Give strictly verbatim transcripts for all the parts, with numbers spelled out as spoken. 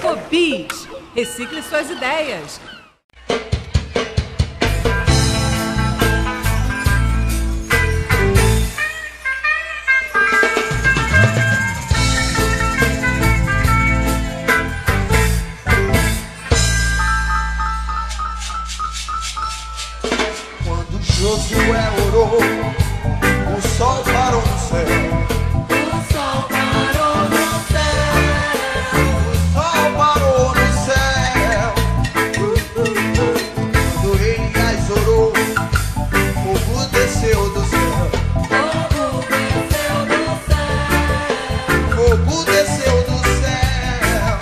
Ecobis. Recicle suas ideias. Quando Josué orou, o sol parou no céu. O sol parou no céu. O sol parou no céu. Quando Elias orou, fogo desceu do céu. Fogo desceu do céu. Fogo desceu do céu.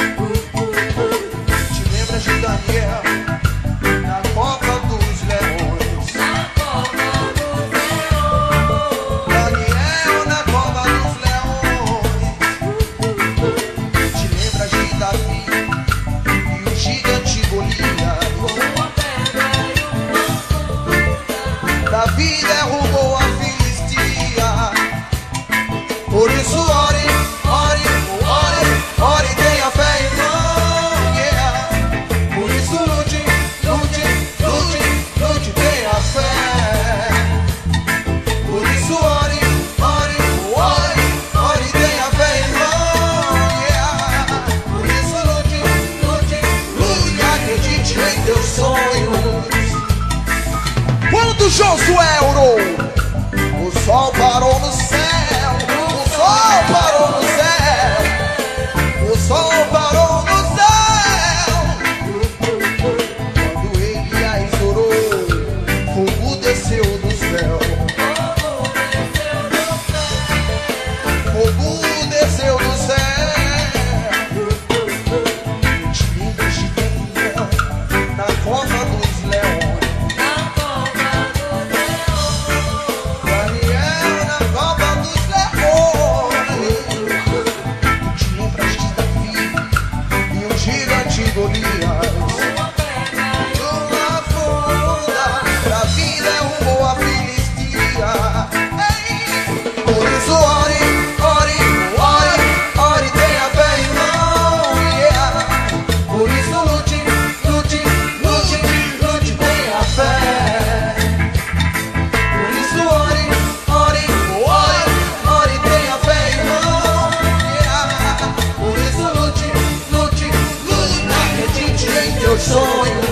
Te lembras de Daniel na cova dos leões? Na cova dos leões. Daniel na cova dos leões. Te lembras de Davi e o gigante Golias? Uma pedra e uma escuta. Davi derrubou a Filistia. Por isso ore, ore, ore, ore, tenha fé, irmão. Yeah. Por isso lute, lute, lute, lute, tenha fé. Por isso ore, ore, ore, ore, tenha fé, irmão. Yeah. Por isso lute, lute, lute, acredite em teus sonhos. Quando Josué orou, o sol parou no céu. O sol parou no céu. O sol parou no céu. Quando Elias orou, fogo desceu do céu. Fogo desceu do céu. Fogo desceu do céu. Te lembras de Daniel na cova dos leões? Na cova dos leões. Daniel na cova dos leões. Te lembras de Davi e o gigante Golias? Uma pedra e Uma funda, Davi derrubou a Filistia. Ei, por isso ore, ore, ore, ore, tenha fé, irmão. Yeah. Por isso lute, lute, lute, lute, tenha fé. Por isso ore, ore, ore, ore, tenha fé, irmão. Yeah. Por isso lute, lute, lute, acredite em teus sonhos.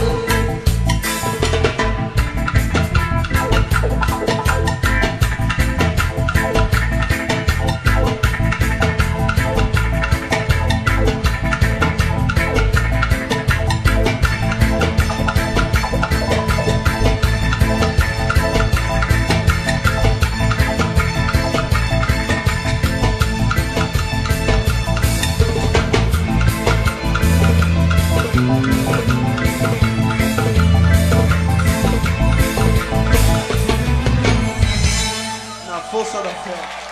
Na força da fé.